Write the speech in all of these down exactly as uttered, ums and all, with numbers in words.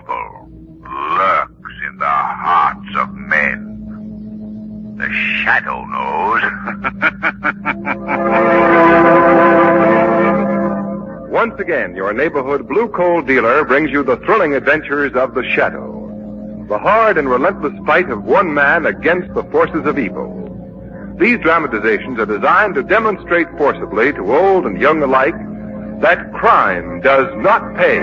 evil lurks in the hearts of men. The Shadow knows. Once again, your neighborhood blue coal dealer brings you the thrilling adventures of the Shadow. The hard and relentless fight of one man against the forces of evil. These dramatizations are designed to demonstrate forcibly to old and young alike that crime does not pay.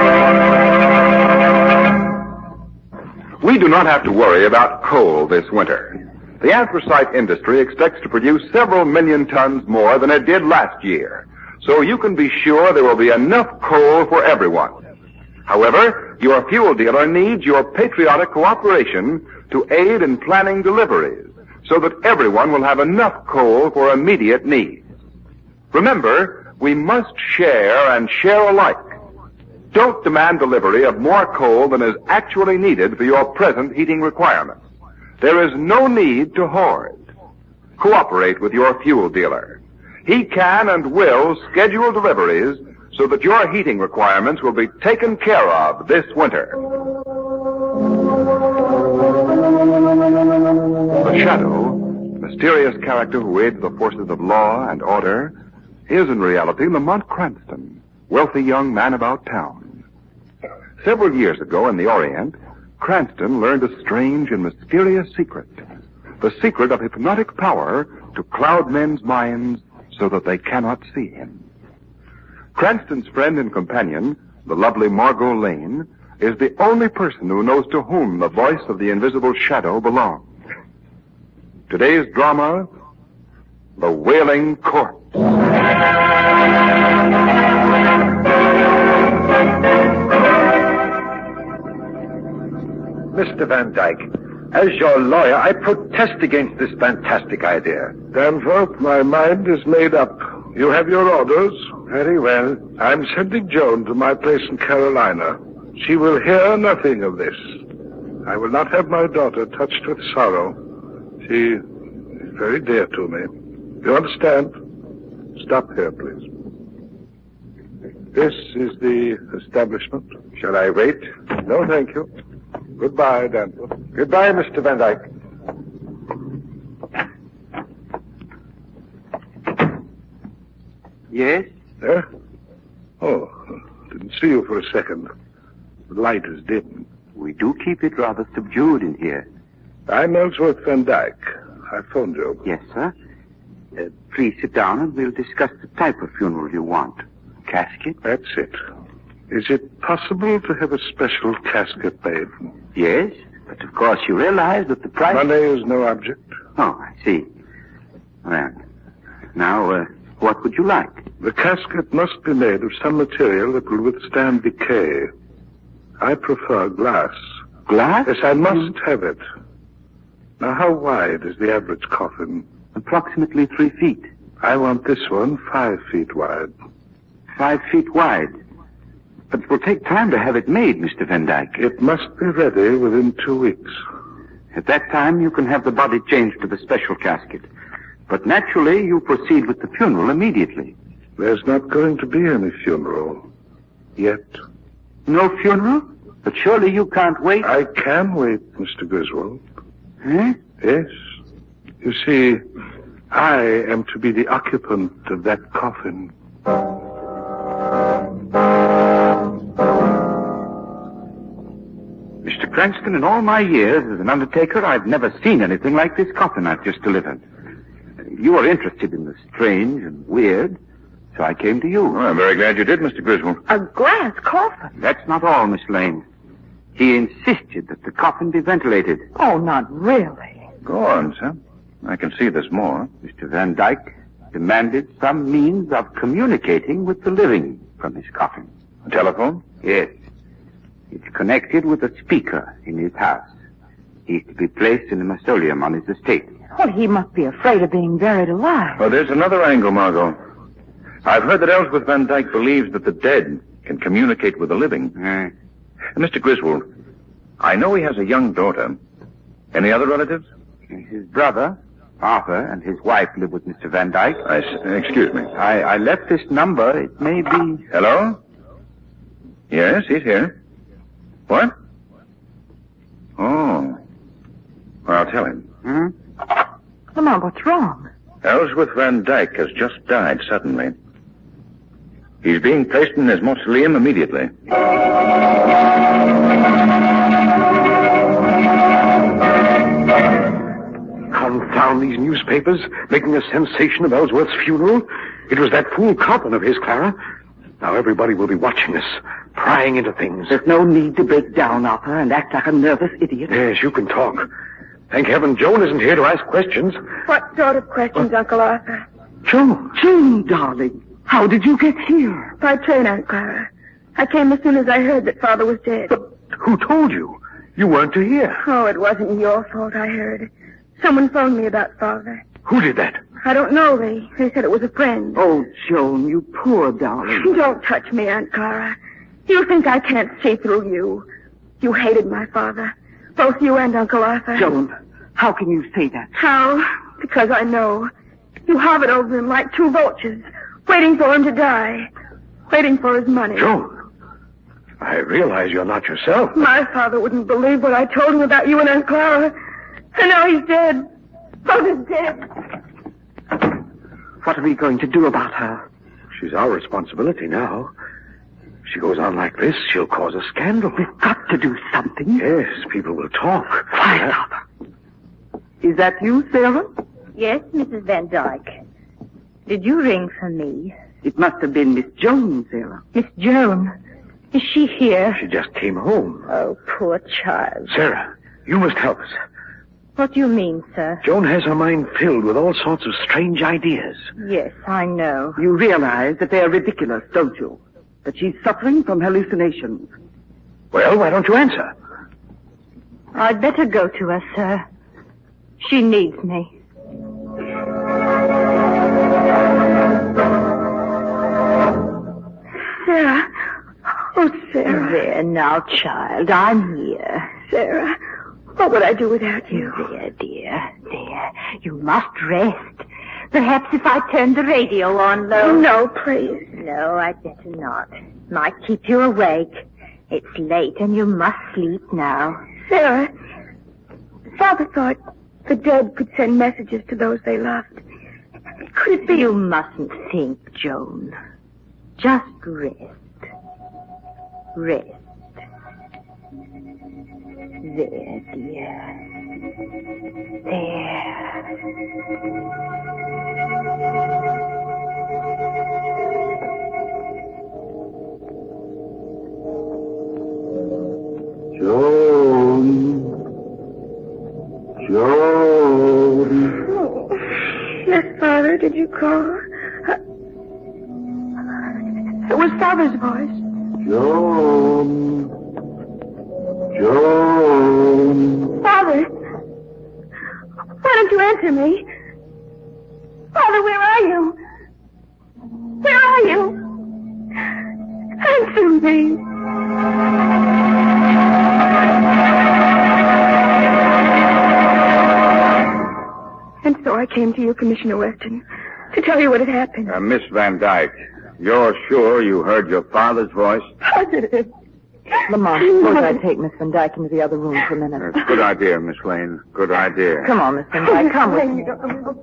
We do not have to worry about coal this winter. The anthracite industry expects to produce several million tons more than it did last year, so you can be sure there will be enough coal for everyone. However, your fuel dealer needs your patriotic cooperation to aid in planning deliveries so that everyone will have enough coal for immediate needs. Remember, we must share and share alike. Don't demand delivery of more coal than is actually needed for your present heating requirements. There is no need to hoard. Cooperate with your fuel dealer. He can and will schedule deliveries so that your heating requirements will be taken care of this winter. The Shadow, mysterious character who aids the forces of law and order, is in reality Lamont Cranston, wealthy young man about town. Several years ago in the Orient, Cranston learned a strange and mysterious secret. The secret of hypnotic power to cloud men's minds so that they cannot see him. Cranston's friend and companion, the lovely Margot Lane, is the only person who knows to whom the voice of the invisible Shadow belongs. Today's drama, The Wailing Corpse. Mister Van Dyke, as your lawyer, I protest against this fantastic idea. Danforth, my mind is made up. You have your orders? Very well. I'm sending Joan to my place in Carolina. She will hear nothing of this. I will not have my daughter touched with sorrow. She is very dear to me. You understand? Stop here, please. This is the establishment. Shall I wait? No, thank you. Goodbye, Danforth. Goodbye, Mister Van Dyke. Yes? There? Oh, didn't see you for a second. The light is dim. We do keep it rather subdued in here. I'm Ellsworth Van Dyke. I phoned you. Yes, sir. Uh, please sit down and we'll discuss the type of funeral you want. Casket? That's it. Is it possible to have a special casket made? Yes, but of course you realize that the price... Money is no object. Oh, I see. Well, now, uh, what would you like? The casket must be made of some material that will withstand decay. I prefer glass. Glass? Yes, I must have it. Now, how wide is the average coffin? Approximately three feet. I want this one five feet wide. Five feet wide? But it will take time to have it made, Mister Van Dyke. It must be ready within two weeks. At that time, you can have the body changed to the special casket. But naturally, you proceed with the funeral immediately. There's not going to be any funeral. Yet. No funeral? But surely you can't wait. I can wait, Mister Griswold. Eh? Yes. You see, I am to be the occupant of that coffin. Mister Cranston, in all my years as an undertaker, I've never seen anything like this coffin I've just delivered. You are interested in the strange and weird, so I came to you. Oh, I'm very glad you did, Mister Griswold. A glass coffin? That's not all, Miss Lane. He insisted that the coffin be ventilated. Oh, not really. Go on, sir. I can see there's more. Mister Van Dyke demanded some means of communicating with the living from his coffin. A telephone? Yes. It's connected with a speaker in his house. He's to be placed in a mausoleum on his estate. Well, he must be afraid of being buried alive. Well, there's another angle, Margot. I've heard that Ellsworth Van Dyke believes that the dead can communicate with the living. Uh, Mister Griswold, I know he has a young daughter. Any other relatives? His brother, Arthur, and his wife live with Mister Van Dyke. I s- excuse me. I, I left this number. It may be... Hello? Yes, he's here. What? Oh. Well, I'll tell him. Hmm? Lamont, what's wrong? Ellsworth Van Dyke has just died suddenly. He's being placed in his mausoleum immediately. Confound these newspapers, making a sensation of Ellsworth's funeral. It was that fool Coffin of his, Clara. Now everybody will be watching us, prying into things. There's no need to break down, Arthur, and act like a nervous idiot. Yes, you can talk. Thank heaven Joan isn't here to ask questions. What sort of questions, Uncle Arthur? Joan, Joan, darling. How did you get here? By train, Aunt Clara. I came as soon as I heard that Father was dead. But who told you? You weren't to hear. Oh, it wasn't your fault, I heard. Someone phoned me about Father. Who did that? I don't know. They, they said it was a friend. Oh, Joan, you poor darling. Don't touch me, Aunt Clara. You think I can't see through you. You hated my father. Both you and Uncle Arthur. Joan, how can you say that? How? Because I know. You hovered over him like two vultures, waiting for him to die. Waiting for his money. Joan, I realize you're not yourself. My father wouldn't believe what I told him about you and Aunt Clara. And now he's dead. Father's dead. What are we going to do about her? She's our responsibility now. If she goes on like this, she'll cause a scandal. We've got to do something. Yes, people will talk. Quiet, Arthur. Is that you, Sarah? Yes, Missus Van Dyke. Did you ring for me? It must have been Miss Joan, Sarah. Miss Joan? Is she here? She just came home. Oh, poor child. Sarah, you must help us. What do you mean, sir? Joan has her mind filled with all sorts of strange ideas. Yes, I know. You realize that they're ridiculous, don't you? That she's suffering from hallucinations. Well, why don't you answer? I'd better go to her, sir. She needs me. Sarah. Oh, Sarah. There now, child. I'm here. Sarah, what would I do without you? There, dear. There. You must rest. Perhaps if I turned the radio on low. No, please. No, I'd better not. Might keep you awake. It's late and you must sleep now. Sarah, Father thought the dead could send messages to those they loved. Could it be... You mustn't think, Joan. Just rest. Rest. There, dear. There. Joan. Joan. Oh. Yes, Father, did you call? Uh, it was Father's voice. Joan. Joan. Father. Why don't you answer me? Father, where are you? Where are you? Answer me. And so I came to you, Commissioner Weston, to tell you what had happened. Uh, Miss Van Dyke, you're sure you heard your father's voice? Positive. Lamont, suppose I take Miss Van Dyke into the other room for a minute. Uh, good idea, Miss Lane. Good idea. Come on, Miss Van Dyke. Come with me.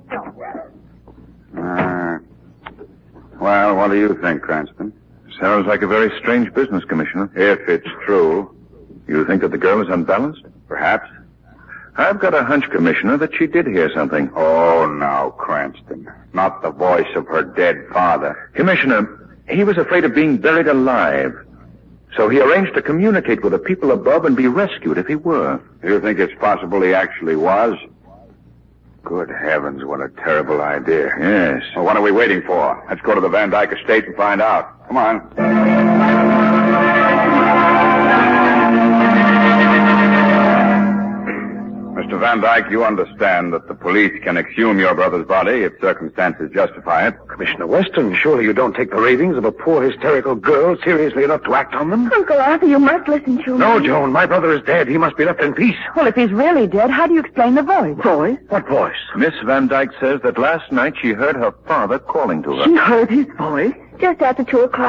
Uh, well, what do you think, Cranston? Sounds like a very strange business, Commissioner. If it's true, You think that the girl is unbalanced? perhaps. I've got a hunch, Commissioner, that she did hear something. Oh, now, Cranston. Not the voice of her dead father. Commissioner, he was afraid of being buried alive. So he arranged to communicate with the people above and be rescued if he were. You think it's possible he actually was? Good heavens, what a terrible idea. Yes. Well, what are we waiting for? Let's go to the Van Dyke estate and find out. Come on. Mister Van Dyke, you understand that the police can exhume your brother's body if circumstances justify it. Commissioner Weston, surely you don't take the ravings of a poor hysterical girl seriously enough to act on them? Uncle Arthur, you must listen to me. No, Joan, my brother is dead. He must be left in peace. Well, if he's really dead, how do you explain the voice? Voice? What voice? Miss Van Dyke says that last night she heard her father calling to her. She heard his voice? Just after two o'clock,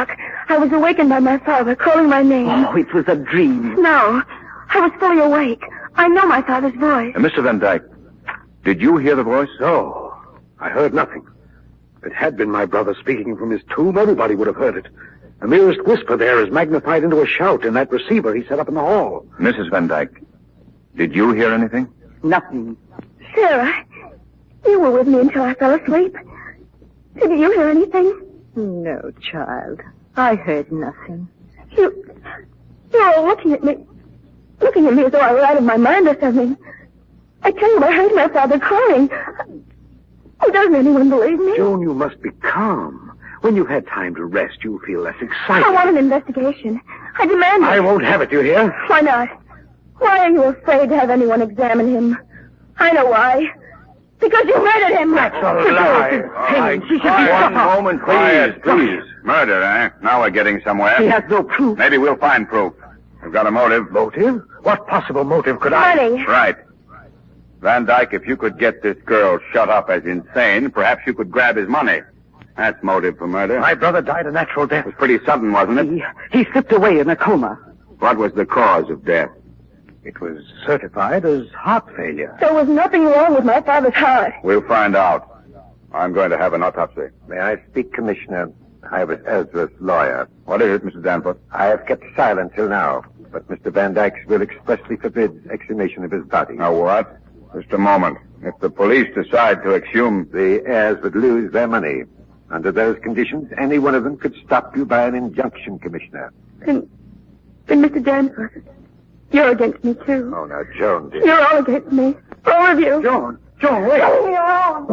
I was awakened by my father calling my name. Oh, it was a dream. No, I was fully awake. I know my father's voice. Uh, Mister Van Dyke, did you hear the voice? No, I heard nothing. If it had been my brother speaking from his tomb, everybody would have heard it. The merest whisper there is magnified into a shout in that receiver he set up in the hall. Missus Van Dyke, did you hear anything? Nothing. Sarah, you were with me until I fell asleep. Did you hear anything? No, child. I heard nothing. You, you're all looking at me. Looking at me as though I were out of my mind or something. I tell you, I heard my father crying. Oh, doesn't anyone believe me? Joan, you must be calm. When you've had time to rest, you'll feel less excited. I want an investigation. I demand it. I won't have it, you hear? Why not? Why are you afraid to have anyone examine him? I know why. Because you murdered him. That's a lie. All right, one moment, please, please. Murder, eh? Now we're getting somewhere. He has no proof. Maybe we'll find proof. We've got a motive. Motive? What possible motive could I... Money. Right. Van Dyke, if you could get this girl shut up as insane, perhaps you could grab his money. That's motive for murder. My brother died a natural death. It was pretty sudden, wasn't it? He, he slipped away in a coma. What was the cause of death? It was certified as heart failure. There was nothing wrong with my father's heart. We'll find out. I'm going to have an autopsy. May I speak, Commissioner? I was Ezra's lawyer. What is it, Mister Danforth? I have kept silent till now, but Mister Van Dyke's will expressly forbids exhumation of his body. Now what? Just a moment. If the police decide to exhume... The heirs would lose their money. Under those conditions, any one of them could stop you by an injunction, Commissioner. Then, then Mister Danforth, you're against me, too. Oh, now, Joan, dear. You're all against me. All of you. Joan, Joan, wait. Leave me alone.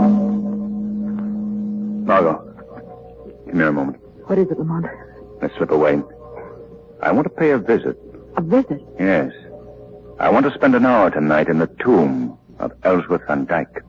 Margot, come here a moment. What is it, Lamont? Let's slip away. I want to pay a visit. A visit? Yes. I want to spend an hour tonight in the tomb of Ellsworth Van Dyke.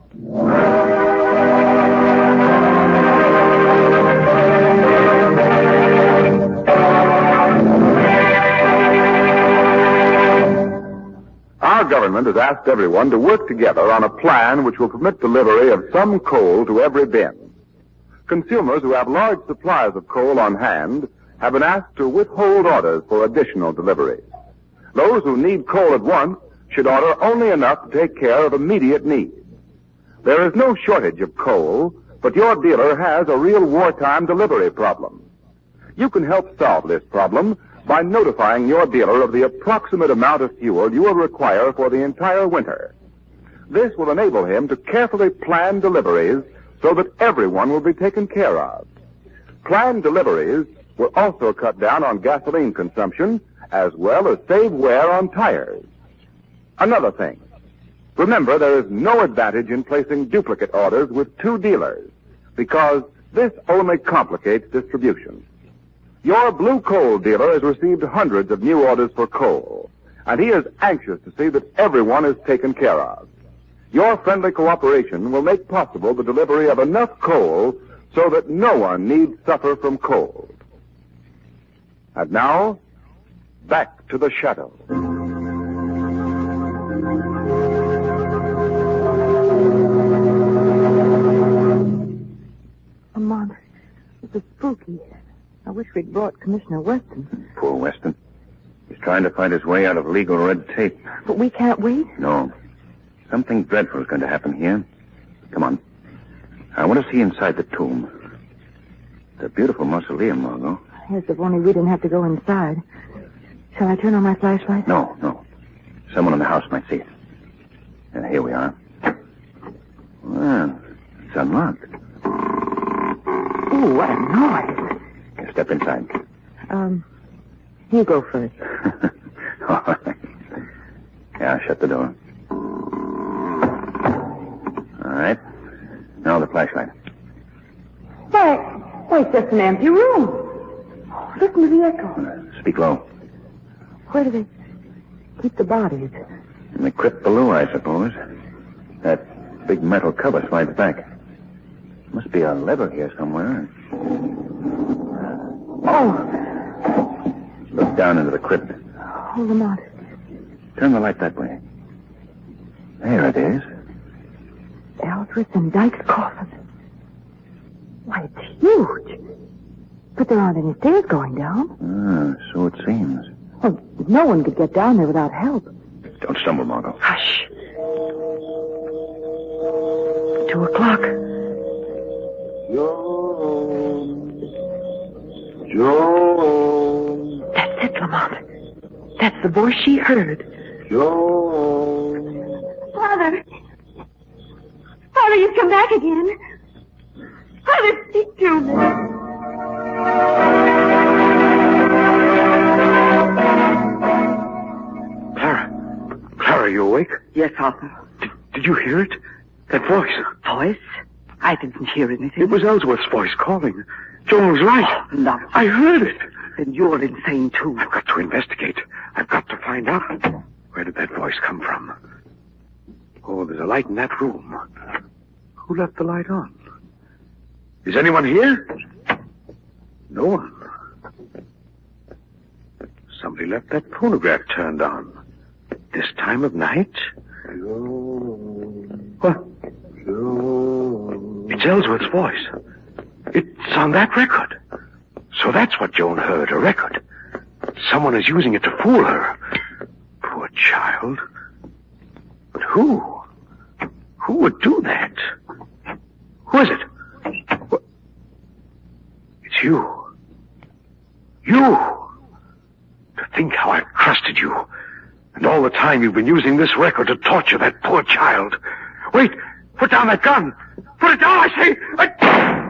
Our government has asked everyone to work together on a plan which will permit delivery of some coal to every bin. Consumers who have large supplies of coal on hand have been asked to withhold orders for additional deliveries. Those who need coal at once should order only enough to take care of immediate needs. There is no shortage of coal, but your dealer has a real wartime delivery problem. You can help solve this problem by notifying your dealer of the approximate amount of fuel you will require for the entire winter. This will enable him to carefully plan deliveries so that everyone will be taken care of. Planned deliveries will also cut down on gasoline consumption as well as save wear on tires. Another thing, remember there is no advantage in placing duplicate orders with two dealers because this only complicates distribution. Your blue coal dealer has received hundreds of new orders for coal, and he is anxious to see that everyone is taken care of. Your friendly cooperation will make possible the delivery of enough coal so that no one need suffer from cold. And now, back to the shadow. Lamont, this is spooky. I wish we'd brought Commissioner Weston. Poor Weston. He's trying to find his way out of legal red tape. But we can't wait. No. Something dreadful is going to happen here. Come on. I want to see inside the tomb. It's a beautiful mausoleum, Margot. Yes, if only we didn't have to go inside. Shall I turn on my flashlight? No, no. Someone in the house might see it. And here we are. Well, it's unlocked. Ooh, what a noise. Step inside. Um, you go first. All right. Yeah, I'll shut the door. All right. Now the flashlight. Why, why, it's just an empty room. Listen to the echo. Uh, speak low. Where do they keep the bodies? In the crypt below, I suppose. That big metal cover slides back. Must be a lever here somewhere. Oh! Look down into the crypt. Hold them out. Turn the light that way. There it is. Ellsworth and Dyke's coffin. Why, it's huge. But there aren't any stairs going down. Ah, so it seems. Well, no one could get down there without help. Don't stumble, Margot. Hush. Two o'clock. Joan. Joan. That's it, Lamont. That's the voice she heard. Joan. Father. Father, you've come back again. Father, speak to me. Clara. Clara, are you awake? Yes, Arthur. Did, did you hear it? That voice. Voice? I didn't hear anything. It was Ellsworth's voice calling. Joan was right. Oh, no. I heard it. Then you're insane, too. I've got to investigate. I've got to find out. Where did that voice come from? Oh, there's a light in that room. Who left the light on? Is anyone here? No one. Somebody left that phonograph turned on. This time of night? What? It's Ellsworth's voice. It's on that record. So that's what Joan heard, a record. Someone is using it to fool her. Poor child. But who? Who would do that? Who is it? What? It's you. You! To think how I've trusted you. And all the time you've been using this record to torture that poor child. Wait! Put down that gun! Put it down, I say! I...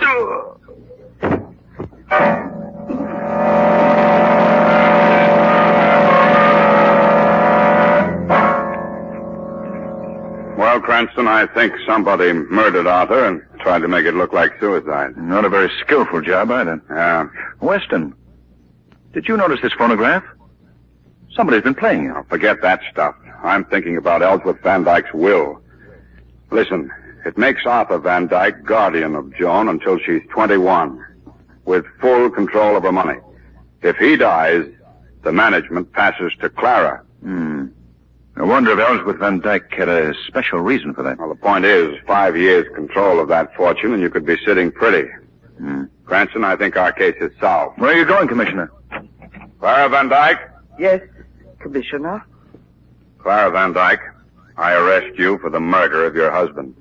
Well, Cranston, I think somebody murdered Arthur and tried to make it look like suicide. Not a very skillful job, either. Yeah. Weston, did you notice this phonograph? Somebody's been playing it. Now, forget that stuff. I'm thinking about Ellsworth Van Dyke's will. Listen, it makes Arthur Van Dyke guardian of Joan until she's twenty-one, with full control of her money. If he dies, the management passes to Clara. Hmm. I wonder if Ellsworth Van Dyke had a special reason for that. Well, the point is, five years control of that fortune, and you could be sitting pretty. Hmm. Cranston, I think our case is solved. Where are you going, Commissioner? Clara Van Dyke? Yes, Commissioner. Clara Van Dyke, I arrest you for the murder of your husband.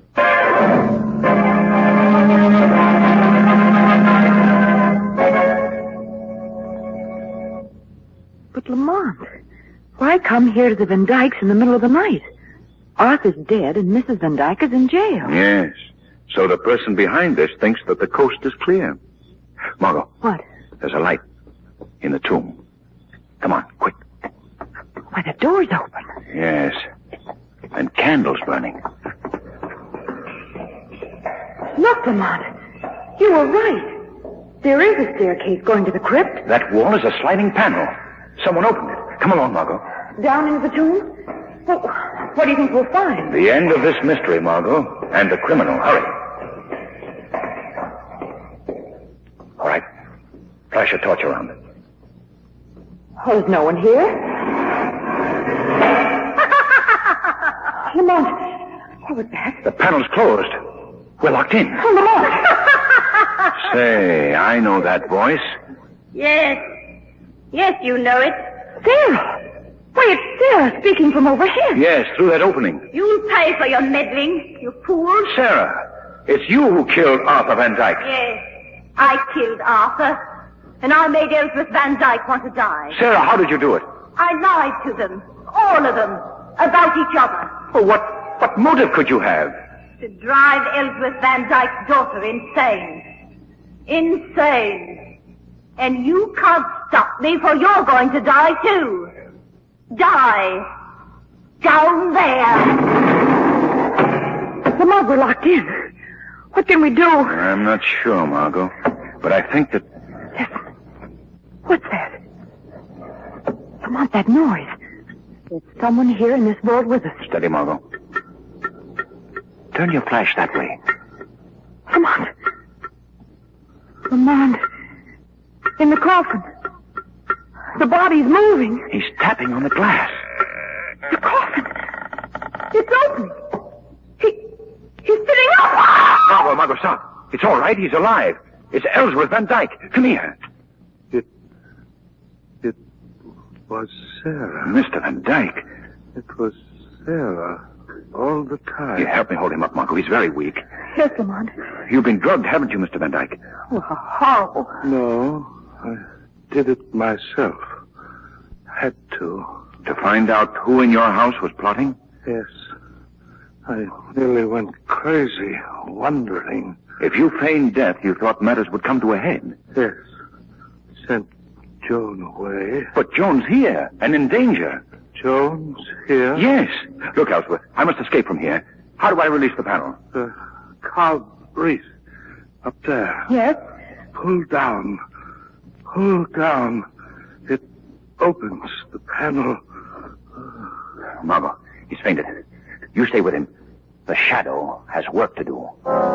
But Lamont, why come here to the Van Dykes in the middle of the night? Arthur's dead and Missus Van Dyke is in jail. Yes. So the person behind this thinks that the coast is clear. Margot. What? There's a light in the tomb. Come on, quick. Why, the door's open. Yes. And candles burning. Look, Lamont. You were right. There is a staircase going to the crypt. That wall is a sliding panel. Someone opened it. Come along, Margot. Down into the tomb? Well, what do you think we'll find? The end of this mystery, Margot. And the criminal. Hurry. All right. Flash a torch around. Oh, there's no one here. Lamont, what was that? The panel's closed. We're locked in. Oh, Lamont. Say, I know that voice. Yes. Yes, you know it. Sarah. Why, it's Sarah speaking from overhead. Yes, through that opening. You'll pay for your meddling, you fool. Sarah, it's you who killed Arthur Van Dyke. Yes. I killed Arthur. And I made Ellsworth Van Dyke want to die. Sarah, how did you do it? I lied to them. All of them. About each other. Oh, what, what motive could you have? To drive Ellsworth Van Dyke's daughter insane. Insane. And you can't stop me, for you're going to die too. Die. Down there. Lamont, we're locked in. What can we do? I'm not sure, Margot. But I think that... Listen. What's that? Lamont, that noise. There's someone here in this vault with us. Steady, Margot. Turn your flash that way. Lamont. Lamont. In the coffin. The body's moving. He's tapping on the glass. The coffin. It's opening. He, he's sitting up. Margot, Margot, stop. It's all right. He's alive. It's Ellsworth Van Dyke. Come here. It... It was Sarah. Mister Van Dyke. It was Sarah all the time. You help me hold him up, Margot. He's very weak. Yes, Lamont. You've been drugged, haven't you, Mister Van Dyke? Oh, how? No, I did it myself. Had to. To find out who in your house was plotting? Yes. I nearly went crazy, wondering. If you feigned death, you thought matters would come to a head. Yes. Sent Joan away. But Joan's here, and in danger. Joan's here? Yes. Look, Ellsworth, I must escape from here. How do I release the panel? The carved wreath. Up there. Yes? Pull down. Pull down. It opens the panel. Margot, he's fainted. You stay with him. The shadow has work to do.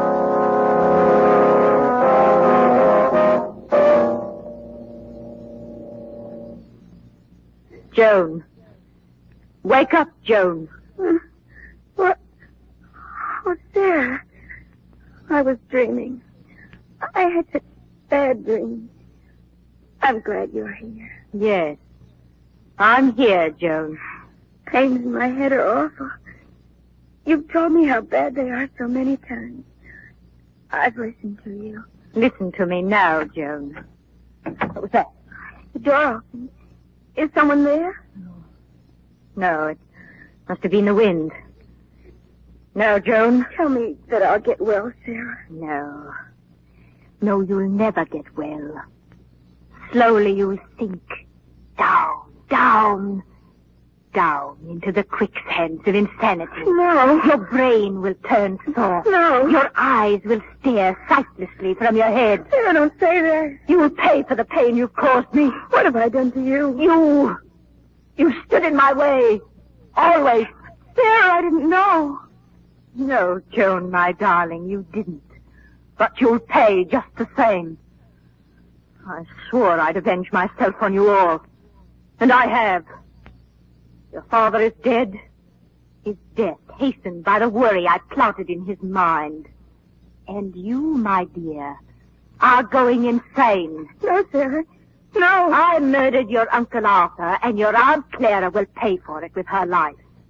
Joan. Wake up, Joan. Uh, what? What's there? I was dreaming. I had such bad dreams. I'm glad you're here. Yes. I'm here, Joan. Pains in my head are awful. You've told me how bad they are so many times. I've listened to you. Listen to me now, Joan. What was that? The door opened. Is someone there? No, it must have been the wind. No, Joan. Tell me that I'll get well, Sarah. No. No, you'll never get well. Slowly you'll sink down, down, down into the quicksands of insanity. No. Your brain will turn soft. No. Your eyes will stare sightlessly from your head. Sarah, don't say that. You will pay for the pain you've caused me. What have I done to you? You. You stood in my way. Always. Sarah, I didn't know. No, Joan, my darling, you didn't. But you'll pay just the same. I swore I'd avenge myself on you all. And I have. Your father is dead. His death hastened by the worry I planted in his mind. And you, my dear, are going insane. No, Sarah. No. I murdered your Uncle Arthur, and your Aunt Clara will pay for it with her life.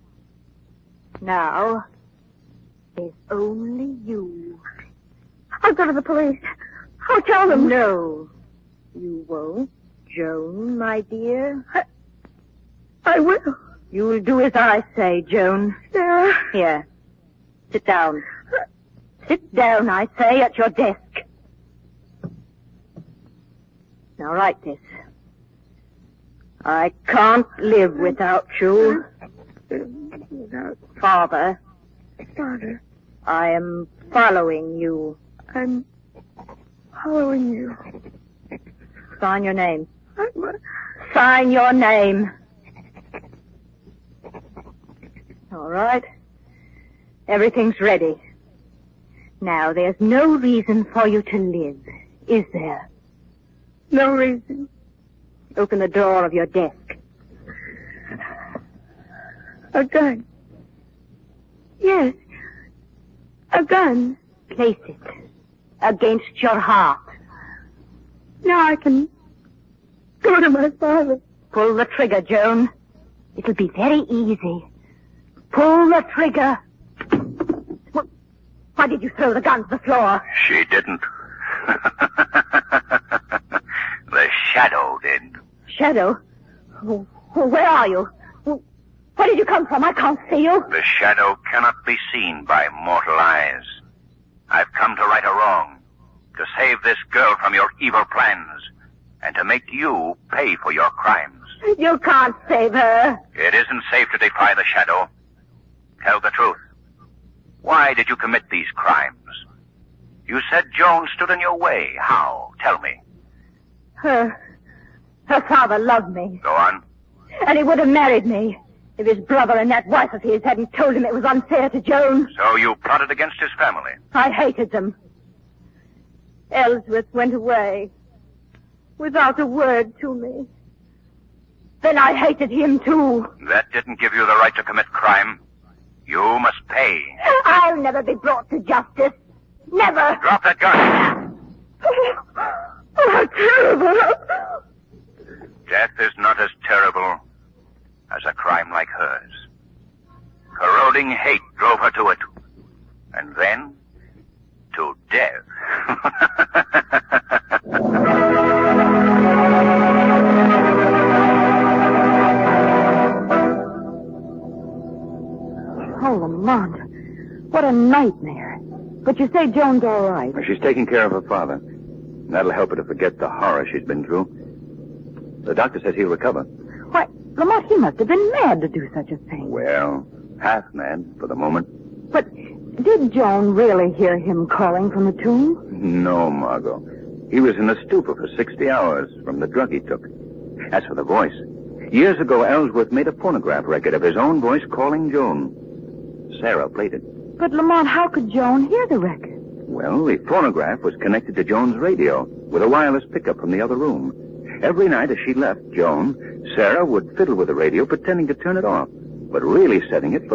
Now, there's only you. I'll go to the police. I'll tell them. No, you won't, Joan, my dear. I, I will. You'll do as I say, Joan. Sarah. Here. Sit down. Sit down, I say, at your desk. Now write this. I can't live without you. Without Father. Father. I am following you. I'm following you. Sign your name. I'm, Sign your name. All right. Everything's ready. Now, there's no reason for you to live, is there? No reason. Open the door of your desk. A gun. Yes. A gun. Place it against your heart. Now I can go to my father. Pull the trigger, Joan. It'll be very easy. Pull the trigger. Why did you throw the gun to the floor? She didn't. The shadow did. Shadow? Oh, where are you? Where did you come from? I can't see you. The shadow cannot be seen by mortal eyes. I've come to right a wrong, to save this girl from your evil plans, and to make you pay for your crimes. You can't save her. It isn't safe to defy the shadow. Tell the truth. Why did you commit these crimes? You said Joan stood in your way. How? Tell me. Her... Her father loved me. Go on. And he would have married me if his brother and that wife of his hadn't told him it was unfair to Joan. So you plotted against his family? I hated them. Ellsworth went away without a word to me. Then I hated him, too. That didn't give you the right to commit crime. You must pay. I'll never be brought to justice. Never. Drop that gun. Oh, oh, how terrible. Death is not as terrible as a crime like hers. Corroding hate drove her to it. And then, to death. Oh, Lamont. What a nightmare. But you say Joan's all right. She's taking care of her father. That'll help her to forget the horror she's been through. The doctor says he'll recover. Why, Lamont, he must have been mad to do such a thing. Well, half mad for the moment. But did Joan really hear him calling from the tomb? No, Margot. He was in a stupor for sixty hours from the drug he took. As for the voice, years ago Ellsworth made a phonograph record of his own voice calling Joan. Sarah played it. But, Lamont, how could Joan hear the record? Well, the phonograph was connected to Joan's radio with a wireless pickup from the other room. Every night as she left Joan, Sarah would fiddle with the radio pretending to turn it off, but really setting it for